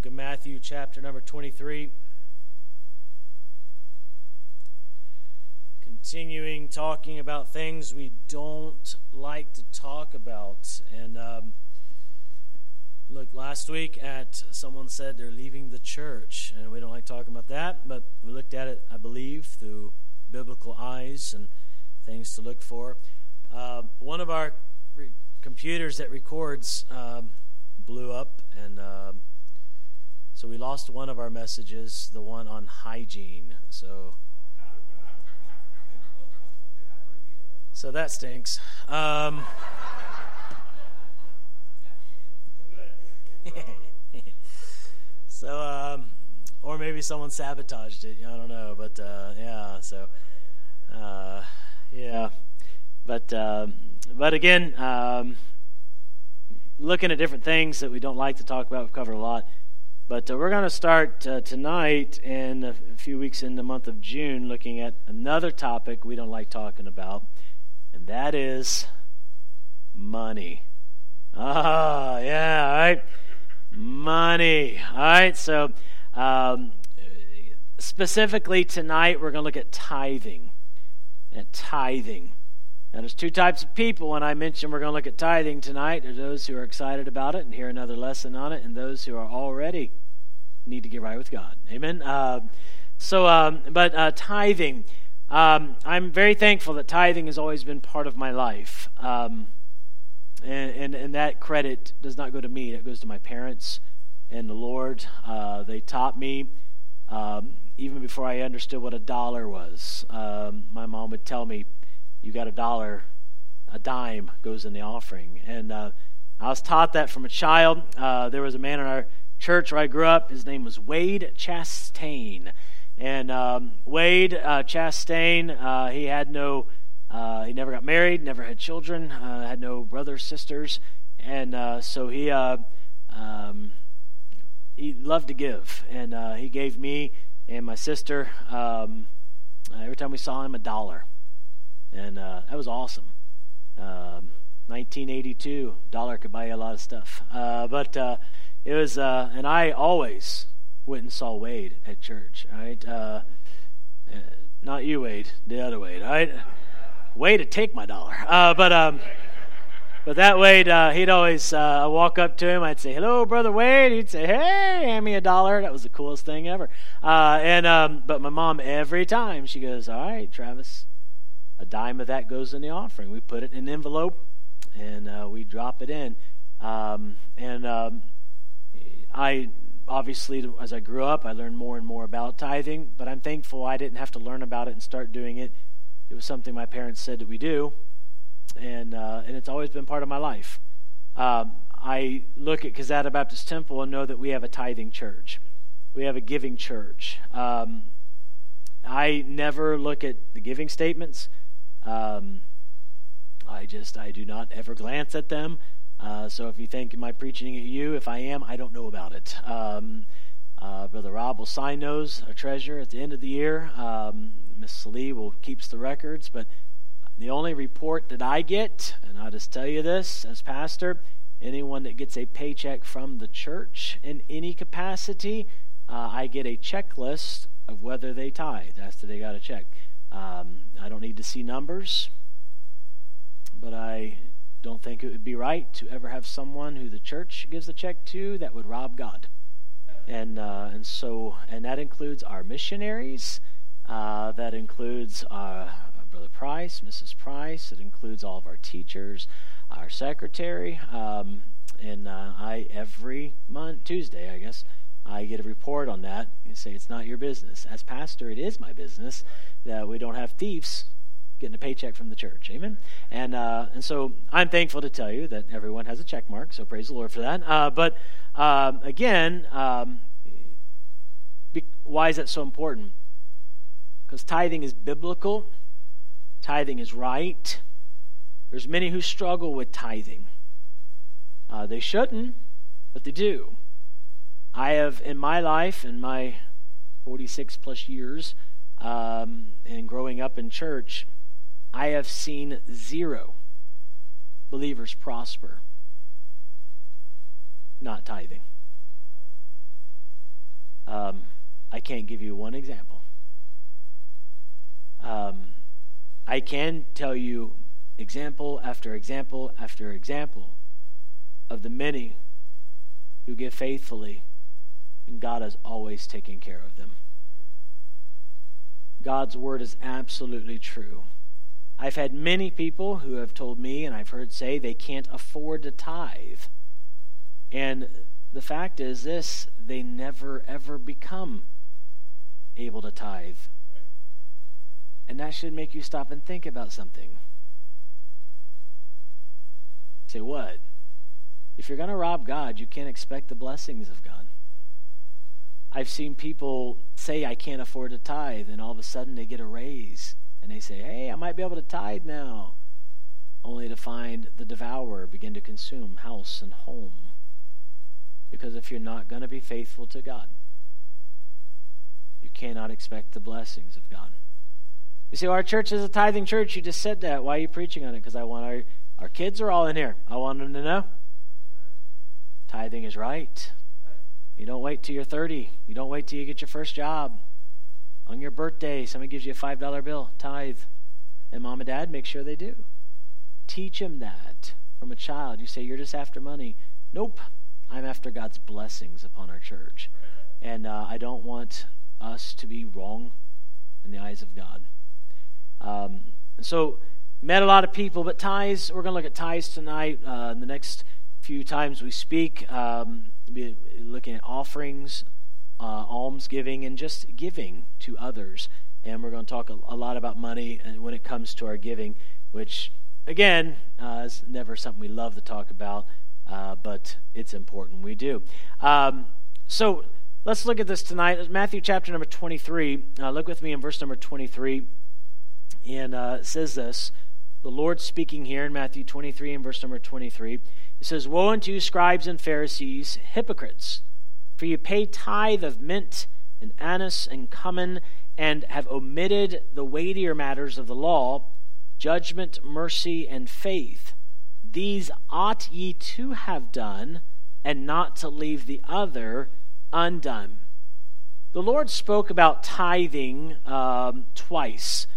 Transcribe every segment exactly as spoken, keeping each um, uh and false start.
book of Matthew, chapter number twenty-three. Continuing talking about things we don't like to talk about. And um, look, last week at someone said they're leaving the church, and we don't like talking about that, but we looked at it, I believe, through biblical eyes and things to look for. Uh, one of our re- computers that records um, blew up, and um, so we lost one of our messages, the one on hygiene. So, so that stinks. Um, so, um, or maybe someone sabotaged it. I don't know, but uh, yeah. So, uh, yeah, but um, but again. Um, Looking at different things that we don't like to talk about. We've covered a lot. But uh, we're going to start uh, tonight and a few weeks in the month of June looking at another topic we don't like talking about, and that is money. Ah, yeah, all right. Money. All right, so um, specifically tonight we're going to look at tithing. At tithing. Now, there's two types of people when I mention we're going to look at tithing tonight. There's those who are excited about it and hear another lesson on it, and those who are already need to get right with God. Amen? Uh, so, um, but uh, tithing. Um, I'm very thankful that tithing has always been part of my life. Um, and, and, and that credit does not go to me. It goes to my parents and the Lord. Uh, they taught me, um, even before I understood what a dollar was. Um, my mom would tell me, you got a dollar, a dime goes in the offering. And uh, I was taught that from a child. Uh, there was a man in our church where I grew up. His name was Wade Chastain. And um, Wade uh, Chastain, uh, he had no, uh, he never got married, never had children, uh, had no brothers, sisters. And uh, so he, uh, um, he loved to give. And uh, he gave me and my sister, um, every time we saw him, a dollar. And uh, that was awesome. Um, nineteen eighty-two, dollar could buy you a lot of stuff. Uh, but uh, it was, uh, and I always went and saw Wade at church. Right? Uh, not you, Wade, the other Wade. Right? Wade would take my dollar. Uh, but um, but that Wade, uh, he'd always uh, walk up to him. I'd say, "Hello, brother Wade." He'd say, "Hey, hand me a dollar." That was the coolest thing ever. Uh, and um, but my mom, every time she goes, "All right, Travis. A dime of that goes in the offering." We put it in an envelope, and uh, we drop it in. Um, and um, I, obviously, as I grew up, I learned more and more about tithing, but I'm thankful I didn't have to learn about it and start doing it. It was something my parents said that we do, and uh, and it's always been part of my life. Um, I look at Kazata Baptist Temple and know that we have a tithing church. We have a giving church. Um, I never look at the giving statements. Um, I just, I do not ever glance at them. Uh, so if you think, am I preaching at you? If I am, I don't know about it. Um, uh, Brother Rob will sign those, a treasure at the end of the year. Um, Miss Lee will keeps the records. But the only report that I get, and I'll just tell you this as pastor, anyone that gets a paycheck from the church in any capacity, uh, I get a checklist of whether they tithe. That's that they got to check. Um, I don't need to see numbers, but I don't think it would be right to ever have someone who the church gives a check to that would rob God. And uh, and so, and that includes our missionaries. Uh, that includes uh, Brother Price, Missus Price. It includes all of our teachers, our secretary, um, and uh, I every month Tuesday, I guess. I get a report on that and say it's not your business. As pastor, it is my business that we don't have thieves getting a paycheck from the church. Amen? And uh, and so I'm thankful to tell you that everyone has a check mark, so praise the Lord for that. Uh, but um, again, um, be, why is that so important? Because tithing is biblical. Tithing is right. There's many who struggle with tithing. Uh, they shouldn't, but they do. I have, in my life, in my forty-six plus years, um, and growing up in church, I have seen zero believers prosper not tithing. um, I can't give you one example. Um, I can tell you example after example after example of the many who give faithfully, and God has always taken care of them. God's word is absolutely true. I've had many people who have told me, and I've heard say, they can't afford to tithe. And the fact is this, they never ever become able to tithe. And that should make you stop and think about something. Say what? If you're going to rob God, you can't expect the blessings of God. I've seen people say, I can't afford to tithe, and all of a sudden they get a raise. And they say, hey, I might be able to tithe now. Only to find the devourer begin to consume house and home. Because if you're not going to be faithful to God, you cannot expect the blessings of God. You say, well, our church is a tithing church. You just said that. Why are you preaching on it? Because I want our, our kids are all in here. I want them to know. Tithing is right. You don't wait till you're thirty. You don't wait till you get your first job. On your birthday, somebody gives you a five dollar bill. Tithe. And mom and dad, make sure they do. Teach them that from a child. You say, you're just after money. Nope. I'm after God's blessings upon our church. And uh, I don't want us to be wrong in the eyes of God. Um, so, met a lot of people, but tithes, we're going to look at tithes tonight. Uh, in the next few times we speak, um, be looking at offerings, uh, almsgiving, and just giving to others. And we're going to talk a, a lot about money and when it comes to our giving, which, again, uh, is never something we love to talk about, uh, but it's important. We do. Um, so, let's look at this tonight. Matthew chapter number twenty-three. Uh, look with me in verse number twenty-three. And uh, it says this, the Lord speaking here in Matthew twenty-three and verse number twenty-three. It says, woe unto you, scribes and Pharisees, hypocrites, for you pay tithe of mint and anise and cumin, and have omitted the weightier matters of the law, judgment, mercy, and faith. These ought ye to have done, and not to leave the other undone. The Lord spoke about tithing um, twice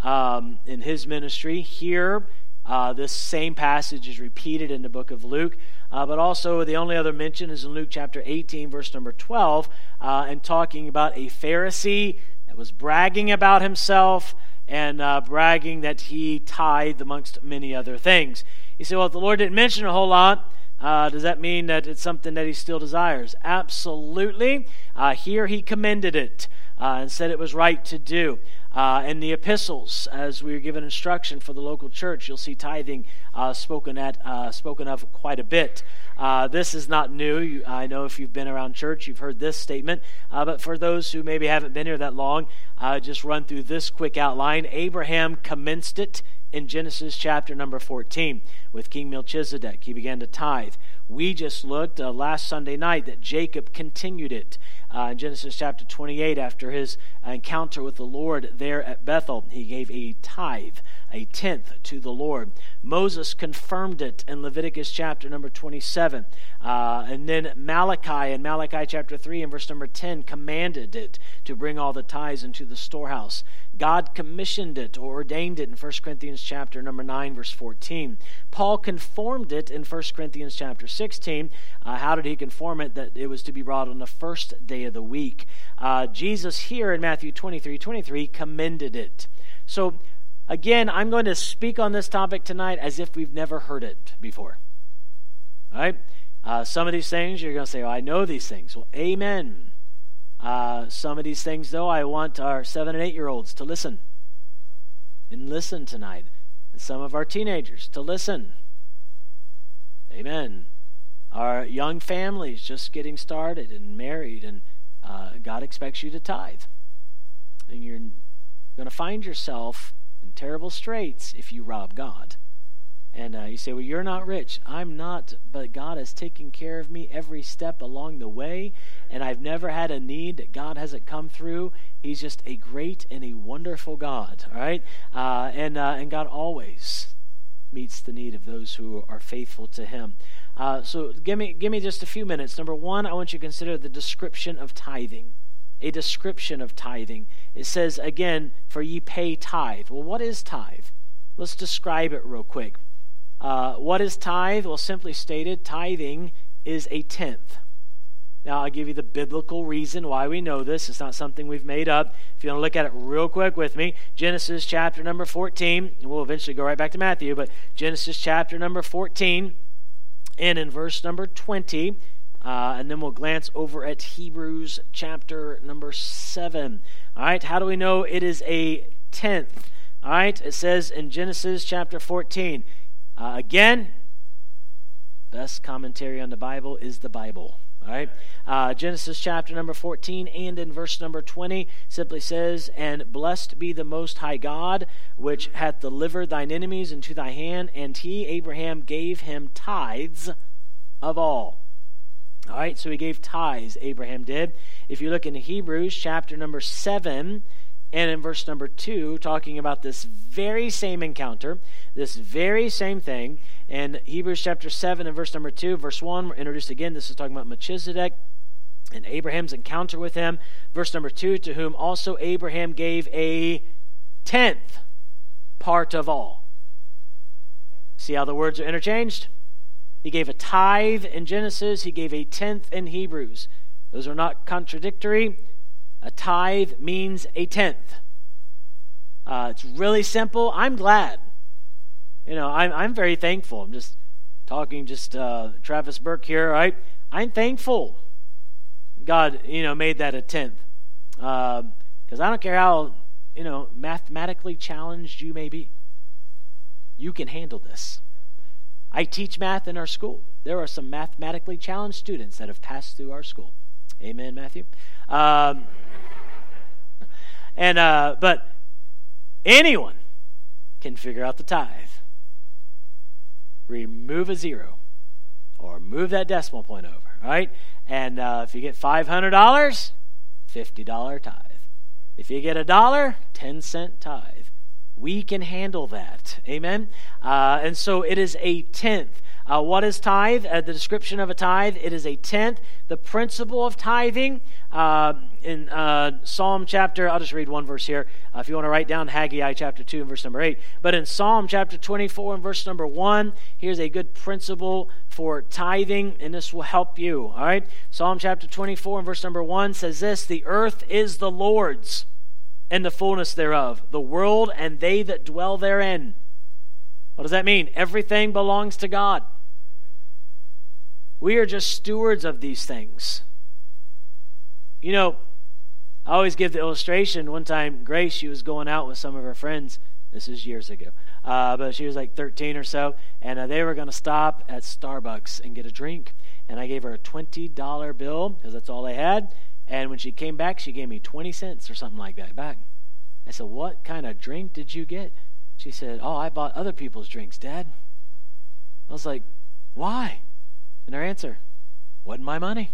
um, in his ministry. Here, uh, this same passage is repeated in the book of Luke, uh, but also the only other mention is in Luke chapter eighteen, verse number twelve, uh, and talking about a Pharisee that was bragging about himself and uh, bragging that he tithed amongst many other things. You say, well, if the Lord didn't mention a whole lot, Uh, does that mean that it's something that he still desires? Absolutely. Uh, here he commended it uh, and said it was right to do. Uh, in the epistles, as we were given instruction for the local church, you'll see tithing uh, spoken at uh, spoken of quite a bit. Uh, this is not new. You, I know if you've been around church, you've heard this statement. Uh, but for those who maybe haven't been here that long, uh, just run through this quick outline. Abraham commenced it in Genesis chapter number fourteen with King Melchizedek. He began to tithe. We just looked uh, last Sunday night that Jacob continued it uh, in Genesis chapter twenty-eight after his encounter with the Lord there at Bethel. He gave a tithe, a tenth to the Lord. Moses confirmed it in Leviticus chapter number twenty-seven. Uh, and then Malachi in Malachi chapter three and verse number ten commanded it to bring all the tithes into the storehouse. God commissioned it or ordained it in First Corinthians chapter number nine, verse fourteen. Paul conformed it in First Corinthians chapter sixteen. Uh, how did he conform it? That it was to be brought on the first day of the week. Uh, Jesus here in Matthew twenty-three twenty-three commended it. So again, I'm going to speak on this topic tonight as if we've never heard it before. All right? Uh, some of these things, you're going to say, oh, I know these things. Well, amen. Uh, some of these things, though, I want our seven and eight-year-olds to listen. And listen tonight. And some of our teenagers to listen. Amen. Our young families just getting started and married, and uh, God expects you to tithe. And you're going to find yourself in terrible straits if you rob God. And uh, you say, well, you're not rich. I'm not, but God has taken care of me every step along the way, and I've never had a need that God hasn't come through. He's just a great and a wonderful God, all right? Uh, and, uh, and God always meets the need of those who are faithful to Him. Uh, so give me, give me just a few minutes. Number one, I want you to consider the description of tithing. a description of tithing. It says, again, for ye pay tithe. Well, what is tithe? Let's describe it real quick. Uh, what is tithe? Well, simply stated, tithing is a tenth. Now, I'll give you the biblical reason why we know this. It's not something we've made up. If you want to look at it real quick with me, Genesis chapter number fourteen, and we'll eventually go right back to Matthew, but Genesis chapter number fourteen, and in verse number twenty, uh, and then we'll glance over at Hebrews chapter number seven. All right, how do we know it is a tenth? All right, it says in Genesis chapter fourteen, uh, again, best commentary on the Bible is the Bible. All right, uh, Genesis chapter number fourteen and in verse number twenty simply says, and blessed be the Most High God, which hath delivered thine enemies into thy hand, and he, Abraham, gave him tithes of all. All right, so he gave tithes, Abraham did. If you look in Hebrews chapter number seven and in verse number two, talking about this very same encounter, this very same thing, and Hebrews chapter seven and verse number two, verse one, we're introduced again. This is talking about Melchizedek and Abraham's encounter with him. Verse number two, to whom also Abraham gave a tenth part of all. See how the words are interchanged? He gave a tithe in Genesis. He gave a tenth in Hebrews. Those are not contradictory. A tithe means a tenth. Uh, it's really simple. I'm glad. You know, I'm, I'm very thankful. I'm just talking just uh, Travis Burke here, right? I'm thankful God, you know, made that a tenth. Because um, I don't care how, you know, mathematically challenged you may be. You can handle this. I teach math in our school. There are some mathematically challenged students that have passed through our school. Amen, Matthew? Um, and uh, But anyone can figure out the tithe. Remove a zero or move that decimal point over, right? And uh, if you get five hundred dollars, fifty dollars tithe. If you get a dollar, ten cent tithe. We can handle that. Amen? Uh, and so it is a tenth. Uh, what is tithe? Uh, the description of a tithe, it is a tenth. The principle of tithing, uh, in uh, Psalm chapter, I'll just read one verse here. Uh, if you want to write down Haggai chapter two and verse number eight. But in Psalm chapter twenty-four and verse number one, here's a good principle for tithing, and this will help you. All right? Psalm chapter twenty-four and verse number one says this, the earth is the Lord's, and the fullness thereof, the world and they that dwell therein. What does that mean? Everything belongs to God. We are just stewards of these things. You know, I always give the illustration. One time, Grace, she was going out with some of her friends. This is years ago. Uh, but she was like thirteen or so. And uh, they were going to stop at Starbucks and get a drink. And I gave her a twenty dollar bill because that's all they had. And when she came back, she gave me twenty cents or something like that back. I said, what kind of drink did you get? She said, oh, I bought other people's drinks, Dad. I was like, why? And her answer, wasn't my money.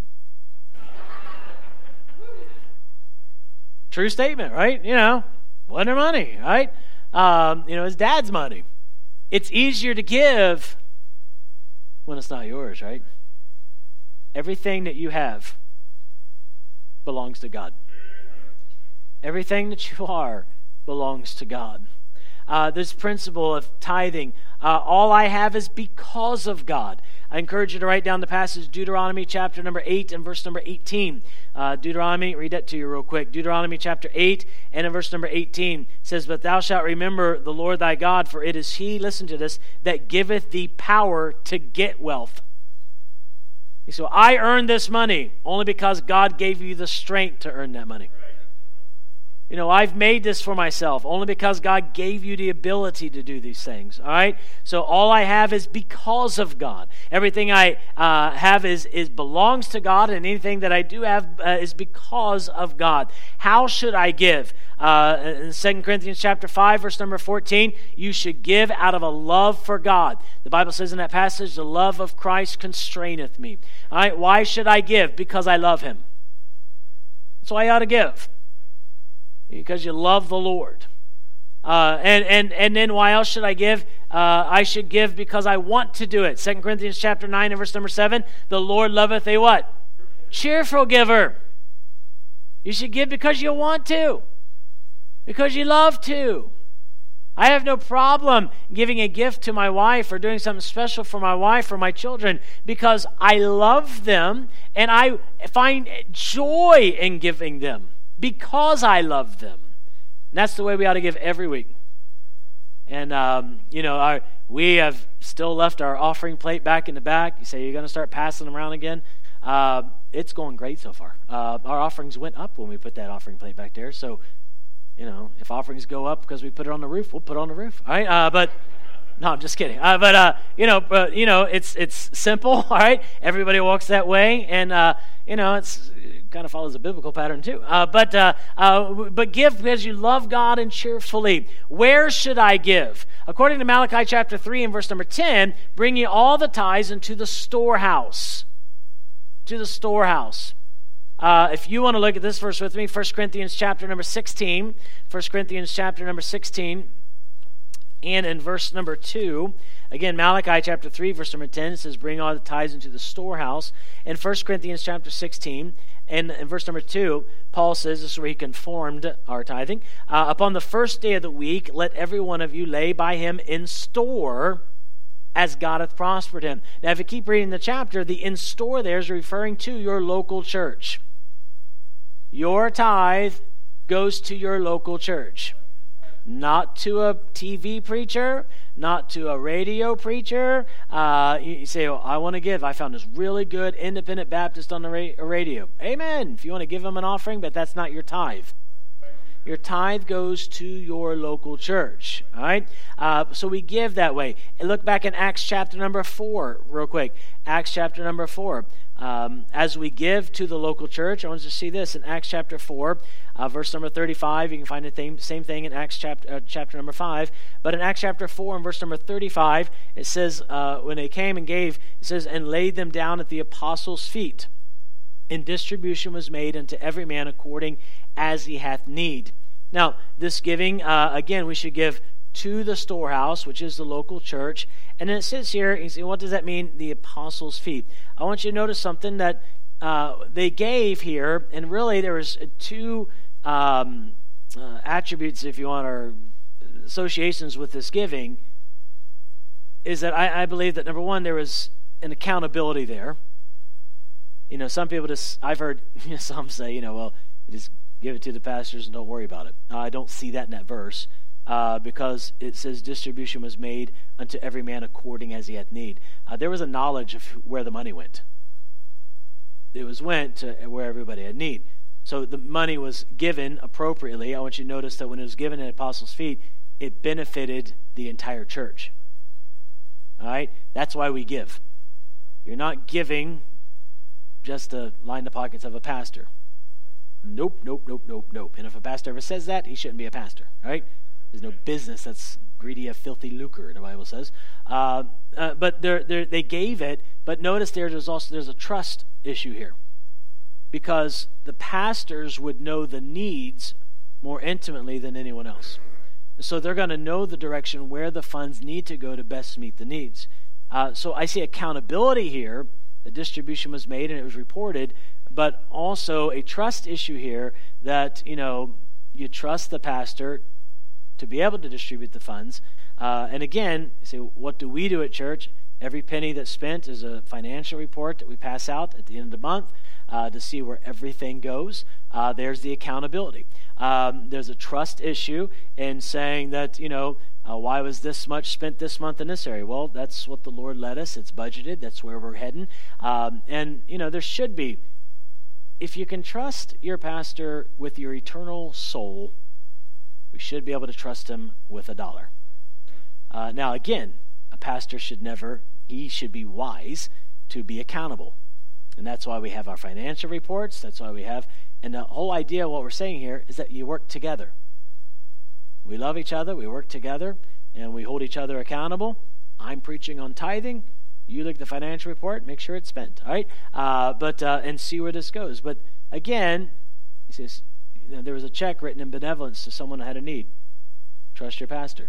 True statement, right? You know, wasn't her money, right? Um, you know, it's Dad's money. It's easier to give when it's not yours, right? Everything that you have belongs to God. Everything that you are belongs to God. Uh, this principle of tithing, uh, all I have is because of God. I encourage you to write down the passage, Deuteronomy chapter number eight and verse number eighteen. Uh, Deuteronomy, read that to you real quick. Deuteronomy chapter eight and in verse number eighteen says, but thou shalt remember the Lord thy God, for it is he, listen to this, that giveth thee power to get wealth. So I earned this money only because God gave you the strength to earn that money. You know, I've made this for myself only because God gave you the ability to do these things. All right? So all I have is because of God. Everything I uh, have is, is belongs to God, and anything that I do have uh, is because of God. How should I give? Uh, in Second Corinthians chapter five, verse number fourteen, you should give out of a love for God. The Bible says in that passage, the love of Christ constraineth me. All right? Why should I give? Because I love him. That's why I ought to give. Because you love the Lord. Uh, and, and, and then why else should I give? Uh, I should give because I want to do it. Second Corinthians chapter nine and verse number seven, the Lord loveth a what? Cheerful giver. You should give because you want to, because you love to. I have no problem giving a gift to my wife or doing something special for my wife or my children because I love them and I find joy in giving them because I love them. And that's the way we ought to give every week. And, um, you know, our, we have still left our offering plate back in the back. You say you're going to start passing them around again. Uh, it's going great so far. Uh, our offerings went up when we put that offering plate back there. So, you know, if offerings go up because we put it on the roof, we'll put it on the roof. All right. Uh, but no, I'm just kidding. Uh, but, uh, you know, but, you know, it's, it's simple. All right. Everybody walks that way. And, uh, you know, it's, it kind of follows a biblical pattern too. Uh, but, uh, uh, but give because you love God and cheerfully. Where should I give? According to Malachi chapter three and verse number ten, bring ye all the tithes into the storehouse. To the storehouse. Uh, if you want to look at this verse with me, First Corinthians chapter number sixteen, First Corinthians chapter number sixteen, and in verse number two, again, Malachi chapter three, verse number ten, it says, bring all the tithes into the storehouse. In First Corinthians chapter sixteen, and in verse number two, Paul says, this is where he conformed our tithing, uh, upon the first day of the week, let every one of you lay by him in store, as God hath prospered him. Now, if you keep reading the chapter, the in store there is referring to your local church. Your tithe goes to your local church. Not to a T V preacher, not to a radio preacher. Uh, you, you say, oh, I want to give. I found this really good independent Baptist on the ra- radio. Amen. If you want to give them an offering, but that's not your tithe. Your tithe goes to your local church, all right? Uh, so we give that way. And look back in Acts chapter number four real quick. Acts chapter number four. Um, as we give to the local church, I want you to see this in Acts chapter four, uh, verse number thirty-five. You can find the same, same thing in Acts chapter, uh, chapter number five. But in Acts chapter four and verse number thirty-five, it says, uh, when they came and gave, it says, and laid them down at the apostles' feet. And distribution was made unto every man according as he hath need. Now, this giving, uh, again, we should give to the storehouse, which is the local church. And then it says here, you see, what does that mean? The apostles' feet. I want you to notice something that uh, they gave here, and really there was two um, uh, attributes, if you want, or associations with this giving, is that I, I believe that, number one, there was an accountability there. You know, some people just, I've heard you know, some say, you know, well, just give it to the pastors and don't worry about it. Uh, I don't see that in that verse uh, because it says distribution was made unto every man according as he hath need. Uh, there was a knowledge of where the money went. It was went to where everybody had need. So the money was given appropriately. I want you to notice that when it was given at apostles' feet, it benefited the entire church. All right? That's why we give. You're not giving just to line the pockets of a pastor. Nope, nope, nope, nope, nope. And if a pastor ever says that, he shouldn't be a pastor, right? There's no business that's greedy of filthy lucre, the Bible says. Uh, uh, but they're, they're, they gave it, but notice there, there's also there's a trust issue here. Because the pastors would know the needs more intimately than anyone else. So they're going to know the direction where the funds need to go to best meet the needs. Uh, so I see accountability here. The distribution was made and it was reported, but also a trust issue here that, you know, you trust the pastor to be able to distribute the funds. Uh, and again, you say, what do we do at church? Every penny that's spent is a financial report that we pass out at the end of the month uh, to see where everything goes. Uh, there's the accountability. Um, there's a trust issue in saying that, you know, uh, why was this much spent this month in this area? Well, that's what the Lord led us. It's budgeted. That's where we're heading. Um, and, you know, there should be, if you can trust your pastor with your eternal soul, we should be able to trust him with a dollar. Uh, now, again, a pastor should never, he should be wise to be accountable. And that's why we have our financial reports. That's why we have, and the whole idea of what we're saying here is that you work together. We love each other, we work together, and we hold each other accountable. I'm preaching on tithing. You look at the financial report, make sure it's spent, all right? Uh, but uh, and see where this goes. But again, he says, you know, there was a check written in benevolence to someone who had a need. Trust your pastor.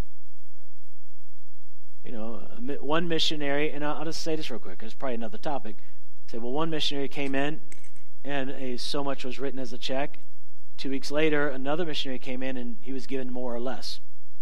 You know, one missionary, and I'll just say this real quick, it's probably another topic. Say, well, one missionary came in, and a, so much was written as a check, Two weeks later, another missionary came in and he was given more or less.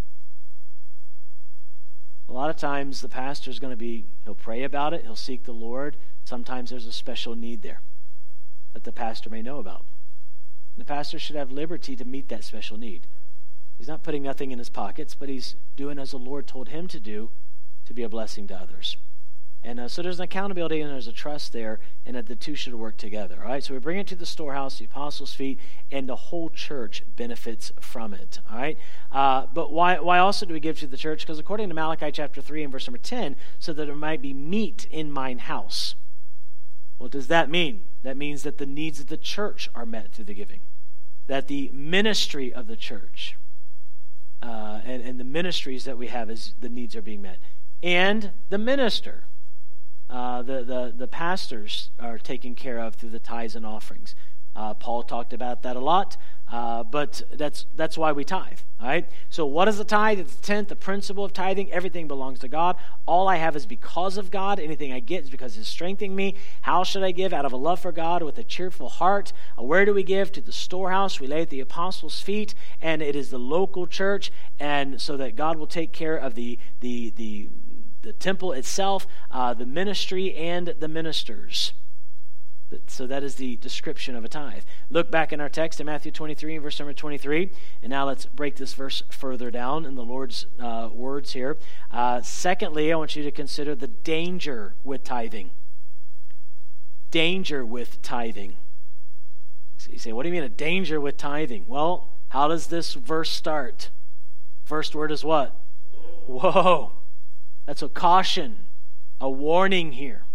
A lot of times the pastor is going to be, he'll pray about it, he'll seek the Lord. Sometimes there's a special need there that the pastor may know about. And the pastor should have liberty to meet that special need. He's not putting nothing in his pockets, but he's doing as the Lord told him to do to be a blessing to others. And uh, so there's an accountability and there's a trust there, and that the two should work together. All right, so we bring it to the storehouse, the apostles' feet, and the whole church benefits from it. All right, uh, but why why also do we give to the church? Because according to Malachi chapter three and verse number ten, so that there might be meat in mine house. What does that mean? That means that the needs of the church are met through the giving. That the ministry of the church uh, and, and the ministries that we have, is the needs are being met. And the minister. Uh, the, the, the pastors are taken care of through the tithes and offerings. Uh, Paul talked about that a lot, uh, but that's that's why we tithe. All right. So what is the tithe? It's the tenth, the principle of tithing. Everything belongs to God. All I have is because of God. Anything I get is because He's strengthening me. How should I give? Out of a love for God, with a cheerful heart. Uh, where do we give? To the storehouse. We lay at the apostles' feet, and it is the local church, and so that God will take care of the the the. the temple itself, uh, the ministry, and the ministers. So that is the description of a tithe. Look back in our text in Matthew twenty-three, verse number twenty-three. And now let's break this verse further down in the Lord's uh, words here. Uh, secondly, I want you to consider the danger with tithing. Danger with tithing. So you say, what do you mean a danger with tithing? Well, how does this verse start? First word is what? Whoa. Whoa. That's a caution, a warning here.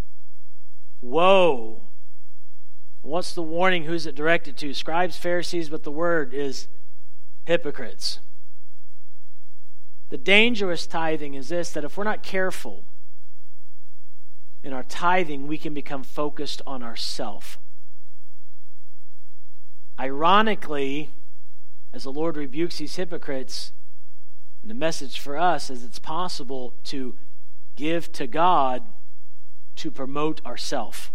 Woe. What's the warning? Who's it directed to? Scribes, Pharisees, but the word is hypocrites. The dangerous tithing is this, that if we're not careful in our tithing, we can become focused on ourself. Ironically, as the Lord rebukes these hypocrites, and the message for us is it's possible to give to God to promote ourselves.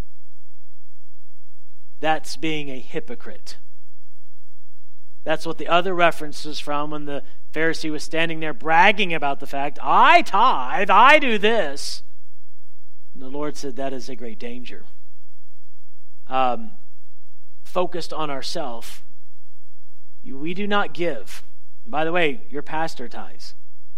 That's being a hypocrite. That's what the other reference is from when the Pharisee was standing there bragging about the fact, I tithe, I do this. And the Lord said that is a great danger. Um, focused on ourselves, we do not give. And by the way, your pastor tithes.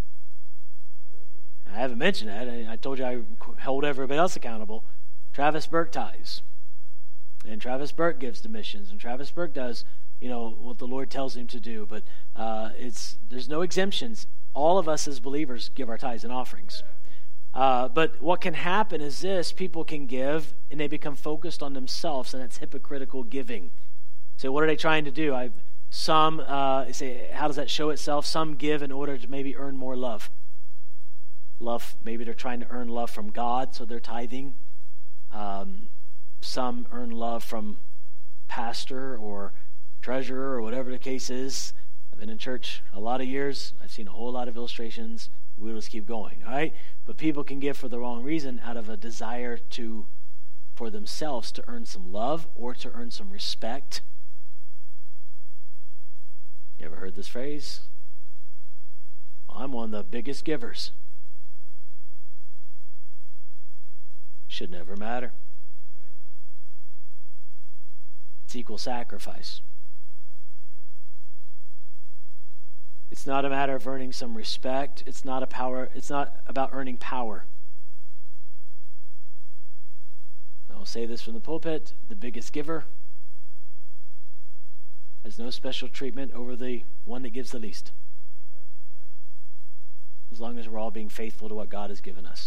I haven't mentioned that. I, I told you I hold everybody else accountable. Travis Burke tithes. And Travis Burke gives to missions. And Travis Burke does, you know, what the Lord tells him to do. But uh, it's there's no exemptions. All of us as believers give our tithes and offerings. Uh, but what can happen is this. People can give and they become focused on themselves, and that's hypocritical giving. So what are they trying to do? I've Some uh, say, how does that show itself? Some give in order to maybe earn more love. Love, maybe they're trying to earn love from God, so they're tithing. Um, some earn love from pastor or treasurer or whatever the case is. I've been in church a lot of years. I've seen a whole lot of illustrations. We'll just keep going, all right? But people can give for the wrong reason, out of a desire to, for themselves, to earn some love or to earn some respect. You ever heard this phrase? I'm one of the biggest givers. Should never matter. It's equal sacrifice. It's not a matter of earning some respect. It's not a power. It's not about earning power. I'll say this from the pulpit: the biggest giver has no special treatment over the one that gives the least. As long as we're all being faithful to what God has given us.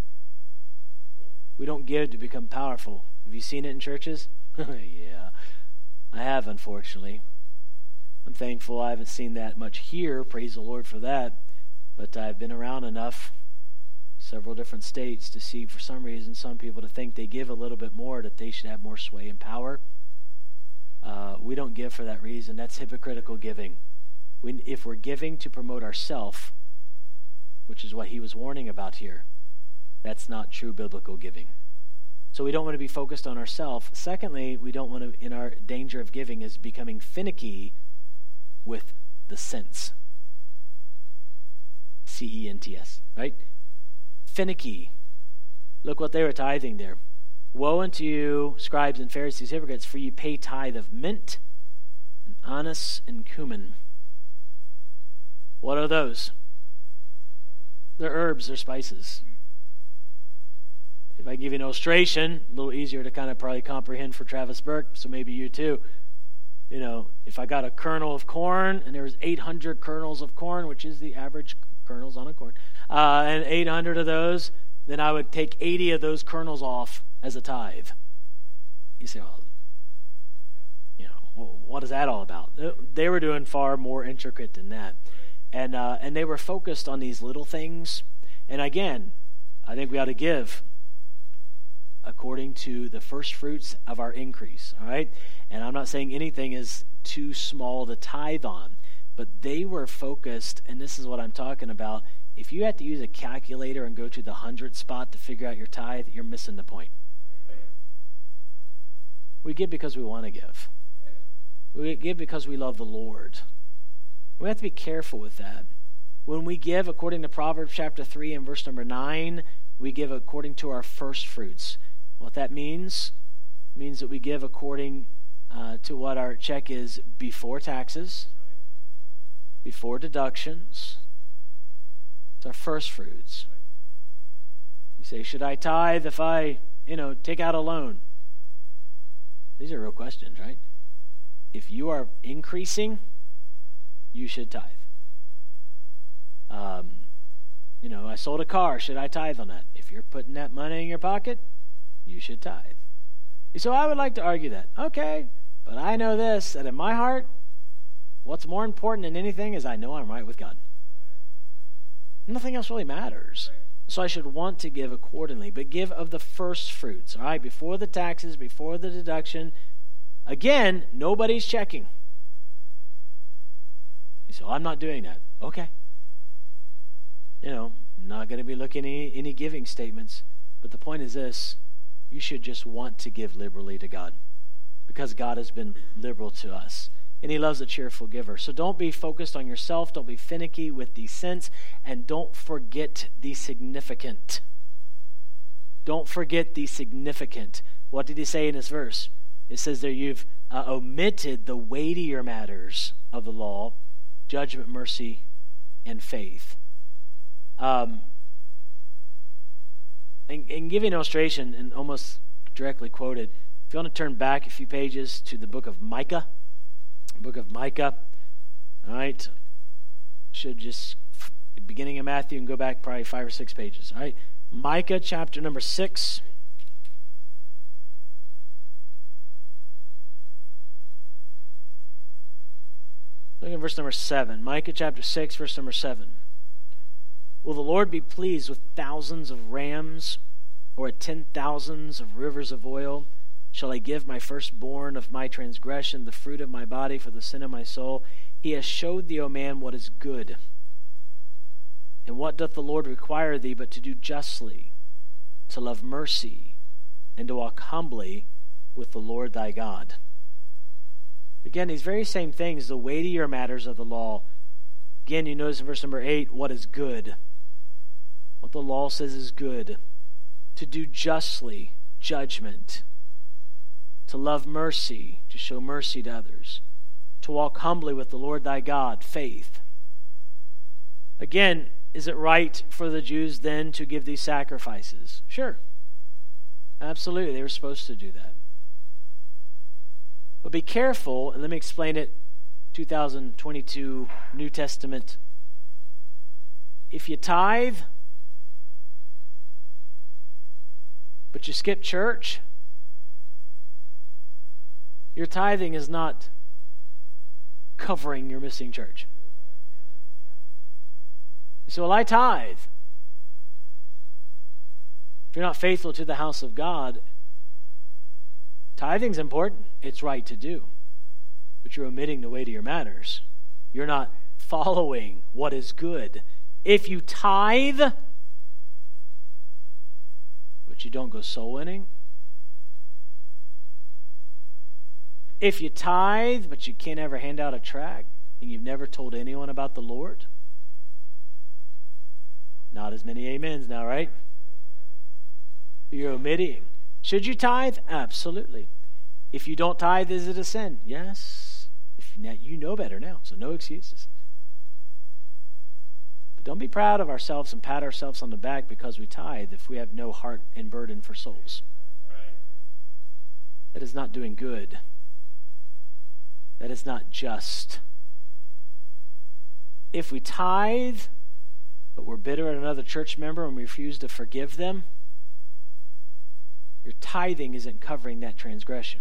We don't give to become powerful. Have you seen it in churches? Yeah, I have, unfortunately. I'm thankful I haven't seen that much here. Praise the Lord for that. But I've been around enough, several different states, to see for some reason some people to think they give a little bit more, that they should have more sway and power. Uh, we don't give for that reason. That's hypocritical giving. We, if we're giving to promote ourselves, which is what he was warning about here, that's not true biblical giving. So we don't want to be focused on ourselves. Secondly, we don't want to, in our danger of giving, is becoming finicky with the cents. C E N T S, right? Finicky. Look what they were tithing there. Woe unto you, scribes and Pharisees, hypocrites, for you pay tithe of mint and anise and cumin. What are those? They're herbs, they're spices. If I give you an illustration, a little easier to kind of probably comprehend for Travis Burke, so maybe you too. You know, if I got a kernel of corn and there was eight hundred kernels of corn, which is the average kernels on a corn, uh, and eight hundred of those, then I would take eighty of those kernels off as a tithe. You say, well, you know, well, what is that all about? They were doing far more intricate than that. And uh, and they were focused on these little things. And again, I think we ought to give according to the first fruits of our increase, all right? And I'm not saying anything is too small to tithe on, but they were focused, and this is what I'm talking about. If you have to use a calculator and go to the hundred spot to figure out your tithe, you're missing the point. We give because we want to give. We give because we love the Lord. We have to be careful with that. When we give according to Proverbs chapter three and verse number nine, we give according to our first fruits. What that means, means that we give according uh, to what our check is before taxes, before deductions. It's our first fruits. You say, should I tithe if I, you know, take out a loan? These are real questions, right? If you are increasing, you should tithe. Um, you know, I sold a car. Should I tithe on that? If you're putting that money in your pocket, you should tithe. So I would like to argue that. Okay, but I know this, that in my heart, what's more important than anything is I know I'm right with God. Nothing else really matters. So I should want to give accordingly, but give of the first fruits, all right? Before the taxes, before the deduction. Again, nobody's checking. You say, oh, I'm not doing that. Okay. You know, I'm not going to be looking at any, any giving statements. But the point is this, you should just want to give liberally to God because God has been liberal to us. And he loves a cheerful giver. So don't be focused on yourself. Don't be finicky with the cents. And don't forget the significant. Don't forget the significant. What did he say in this verse? It says there you've uh, omitted the weightier matters of the law, judgment, mercy, and faith. Um, and, and give you an illustration and almost directly quoted. If you want to turn back a few pages to the book of Micah, book of Micah, all right, should just beginning of Matthew and go back probably five or six pages. All right, Micah chapter number six. Look at verse number seven. Micah chapter six, verse number seven. Will the Lord be pleased with thousands of rams or at ten thousands of rivers of oil? Shall I give my firstborn of my transgression, the fruit of my body for the sin of my soul? He has showed thee, O man, what is good. And what doth the Lord require thee but to do justly, to love mercy, and to walk humbly with the Lord thy God? Again, these very same things, the weightier matters of the law. Again, you notice in verse number eight, what is good. What the law says is good. To do justly, judgment. To love mercy, to show mercy to others. To walk humbly with the Lord thy God, faith. Again, is it right for the Jews then to give these sacrifices? Sure. Absolutely, they were supposed to do that. But be careful, and let me explain it, two thousand twenty-two New Testament. If you tithe, but you skip church, your tithing is not covering your missing church. You say, well, I tithe. If you're not faithful to the house of God, tithing's important. It's right to do. But you're omitting the weightier matters. You're not following what is good. If you tithe, but you don't go soul winning, If you tithe, but you can't ever hand out a tract, and you've never told anyone about the Lord, not as many amens now, right? You're omitting. Should you tithe? Absolutely. If you don't tithe, is it a sin? Yes. If now, you know better now, so no excuses. But don't be proud of ourselves and pat ourselves on the back because we tithe if we have no heart and burden for souls. That is not doing good. That is not just. If we tithe, but we're bitter at another church member and we refuse to forgive them, your tithing isn't covering that transgression.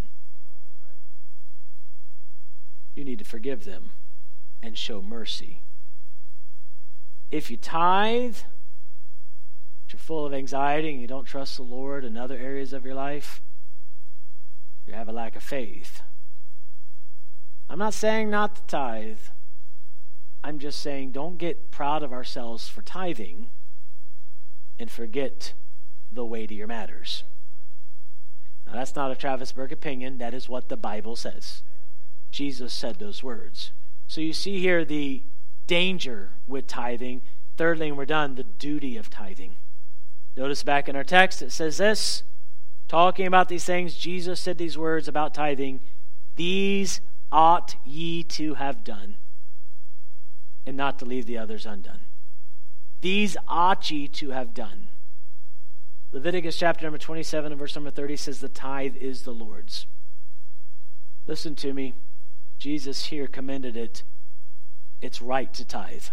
You need to forgive them and show mercy. If you tithe, but you're full of anxiety and you don't trust the Lord in other areas of your life, you have a lack of faith. I'm not saying not to tithe. I'm just saying don't get proud of ourselves for tithing and forget the weightier matters. Now, that's not a Travis Burke opinion. That is what the Bible says. Jesus said those words. So you see here the danger with tithing. Thirdly, and we're done, the duty of tithing. Notice back in our text, it says this, talking about these things, Jesus said these words about tithing, these ought ye to have done, and not to leave the others undone. These ought ye to have done. Leviticus chapter number twenty-seven and verse number thirty says the tithe is the Lord's. Listen to me. Jesus here commended it. It's right to tithe.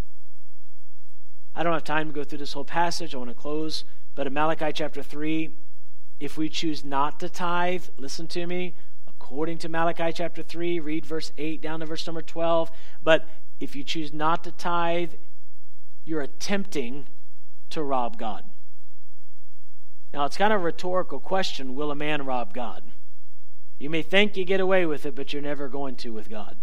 I don't have time to go through this whole passage. I want to close. But in Malachi chapter three, if we choose not to tithe, listen to me, according to Malachi chapter three, read verse eight down to verse number twelve. But if you choose not to tithe, you're attempting to rob God. Now, it's kind of a rhetorical question, will a man rob God? You may think you get away with it, but you're never going to with God.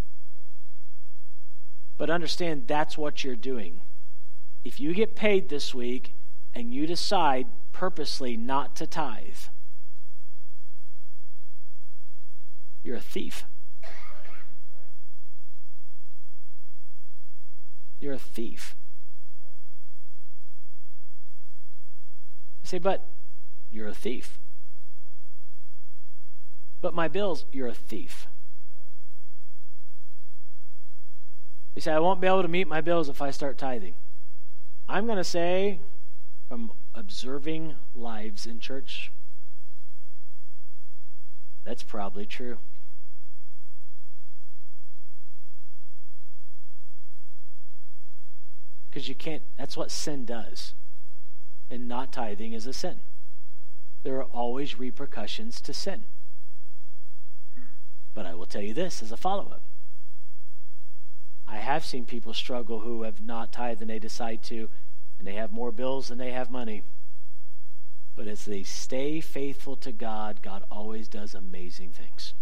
But understand, that's what you're doing. If you get paid this week and you decide purposely not to tithe, you're a thief. You're a thief. You say, but you're a thief. But my bills, you're a thief. You say, I won't be able to meet my bills if I start tithing. I'm going to say, from observing lives in church, that's probably true. Because you can't, that's what sin does. And not tithing is a sin. There are always repercussions to sin. But I will tell you this as a follow-up. I have seen people struggle who have not tithed and they decide to, and they have more bills than they have money. But as they stay faithful to God, God always does amazing things.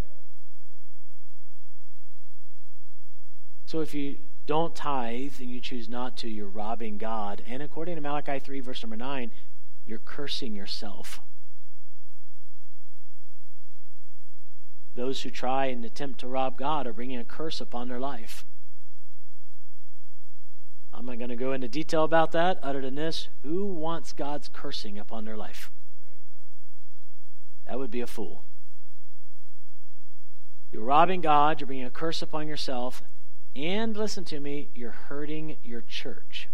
So if you don't tithe and you choose not to, you're robbing God. And according to Malachi three, verse number nine, you're cursing yourself. Those who try and attempt to rob God are bringing a curse upon their life. I'm not going to go into detail about that other than this. Who wants God's cursing upon their life? That would be a fool. You're robbing God. You're bringing a curse upon yourself. And listen to me, you're hurting your church.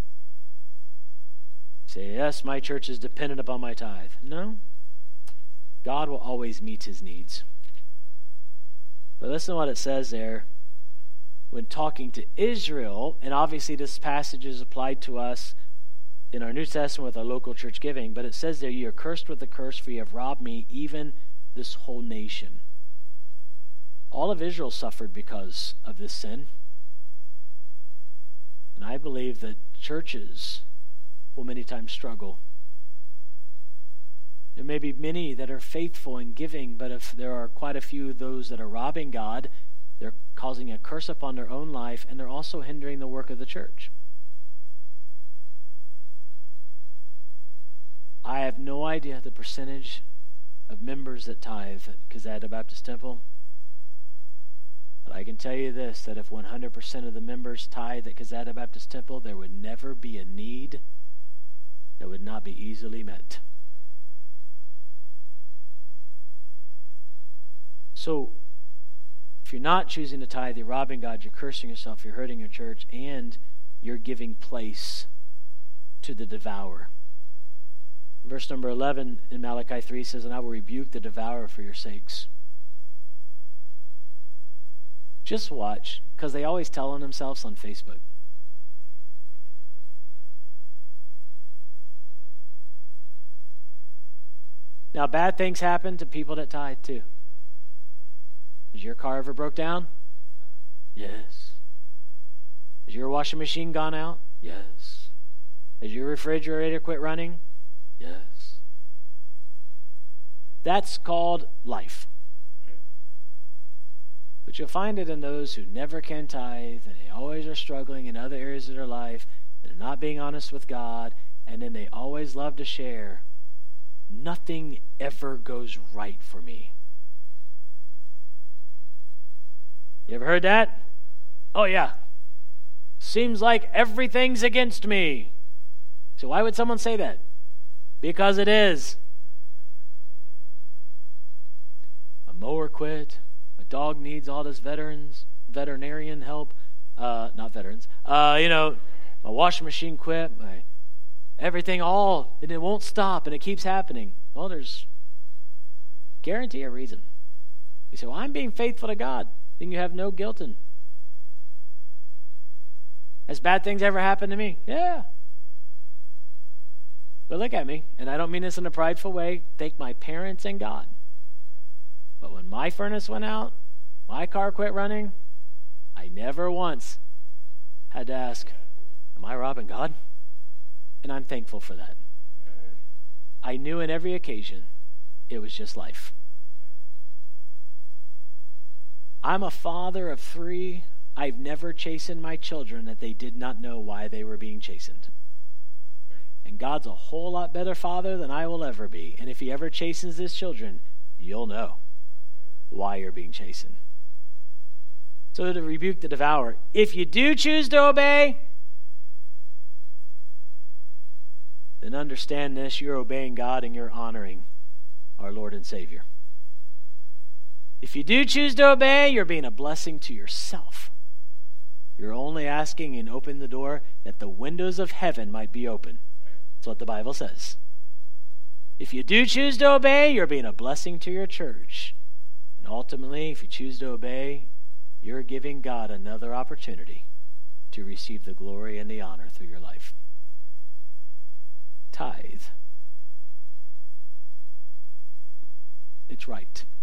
Say, yes, my church is dependent upon my tithe. No. God will always meet his needs. But listen to what it says there when talking to Israel, and obviously this passage is applied to us in our New Testament with our local church giving, but it says there, you are cursed with a curse, for you have robbed me, even this whole nation. All of Israel suffered because of this sin. And I believe that churches will many times struggle. There may be many that are faithful in giving, but if there are quite a few of those that are robbing God, they're causing a curse upon their own life, and they're also hindering the work of the church. I have no idea the percentage of members that tithe at Kazada Baptist Temple. I can tell you this, that if one hundred percent of the members tithe at Cazada Baptist Temple, there would never be a need that would not be easily met. So, if you're not choosing to tithe, you're robbing God, you're cursing yourself, you're hurting your church, and you're giving place to the devourer. Verse number eleven in Malachi three says, and I will rebuke the devourer for your sakes. Just watch, because they always tell on themselves on Facebook. Now, bad things happen to people that tithe too. Has your car ever broke down? Yes. Has your washing machine gone out? Yes. Has your refrigerator quit running? Yes. That's called life. But you'll find it in those who never can tithe, and they always are struggling in other areas of their life, and they're not being honest with God, and then they always love to share. Nothing ever goes right for me. You ever heard that? Oh yeah. Seems like everything's against me. So why would someone say that? Because it is. A mower quit. A dog needs all this veterans, veterinarian help. Uh, not veterans. Uh, you know, my washing machine quit. My everything all, and it won't stop, and it keeps happening. Well, there's guarantee a reason. You say, well, I'm being faithful to God. Then you have no guilt in. Has bad things ever happened to me? Yeah. But look at me, and I don't mean this in a prideful way. Thank my parents and God. But when my furnace went out, my car quit running, I never once had to ask, am I robbing God? And I'm thankful for that. I knew in every occasion it was just life. I'm a father of three. I've never chastened my children that they did not know why they were being chastened. And God's a whole lot better father than I will ever be. And if he ever chastens his children, you'll know why you're being chastened. So to rebuke the devourer, if you do choose to obey, then understand this, you're obeying God and you're honoring our Lord and Savior. If you do choose to obey, you're being a blessing to yourself. You're only asking and open the door that the windows of heaven might be open. That's what the Bible says. If you do choose to obey, you're being a blessing to your church. And ultimately, if you choose to obey, you're giving God another opportunity to receive the glory and the honor through your life. Tithe. It's right.